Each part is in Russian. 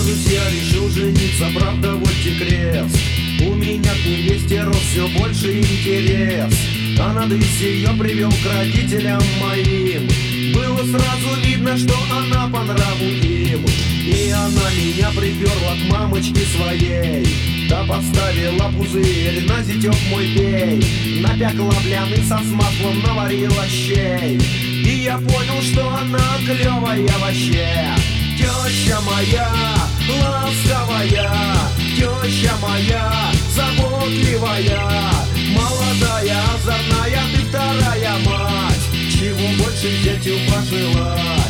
кажись, я решил жениться, правда вот те крест. У меня к невесте рос все больше интерес, а на дысь ее привел к родителям моим. Было сразу видно, что она по нраву им, и она меня приперла к мамочке своей. Да поставила пузырь на зятек мой пей, напекла бляны со смаслом, наварила щей. И я понял, что она клевая вообще. Теща моя ласковая, теща моя заботливая, молодая, озорная, ты вторая мать. Чего больше зятю пожелать?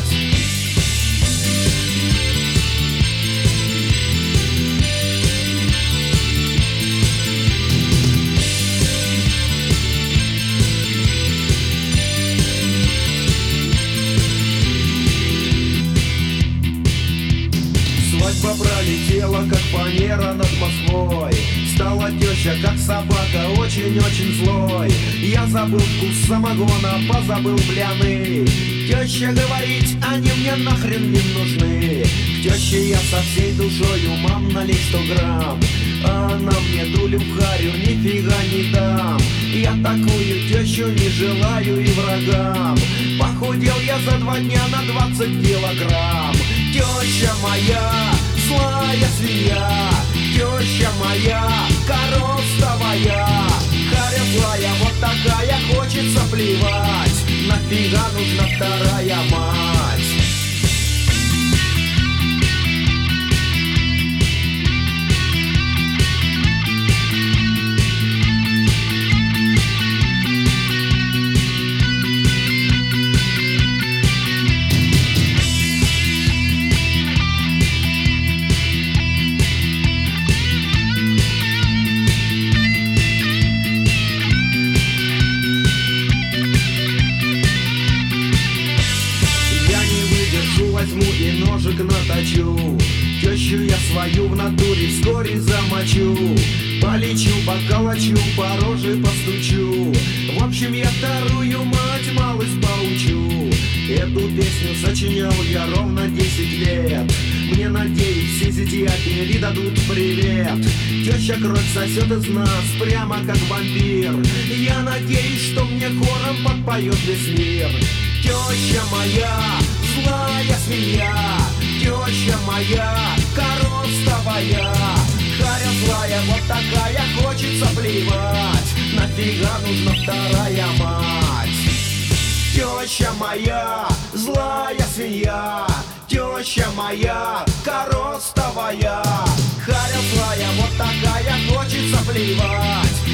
Свадьба пролетела, как фанера над Москвой. Стала теща, как собака, очень-очень злой. Я забыл вкус самогона, позабыл бляны. Теща говорит, они мне нахрен не нужны. К теще я со всей душою, мам, налей 100 грамм. А она мне дулю в харю, нифига не дам. Я такую тещу не желаю и врагам. Похудел я за 2 дня на 20 килограмм. Теща моя злая свинья, теща моя коростовая. Харя злая вот такая, хочется плевать. Нафига нужна вторая мать? Возьму и ножик наточу, тещу я свою в натуре вскоре замочу. Полечу, поколочу, по роже постучу. В общем, я вторую мать малость поучу. Эту песню сочинял я ровно 10 лет. Мне, надеюсь, все зятья передадут привет. Теща кровь сосет из нас, прямо как вампир. Я надеюсь, что мне хором подпоет весь мир. Теща моя злая свинья, теща моя коростовая. Харя злая вот такая, хочется плевать. Нафига нужна вторая мать? Теща моя злая свинья, теща моя коростовая. Харя злая вот такая, хочется плевать.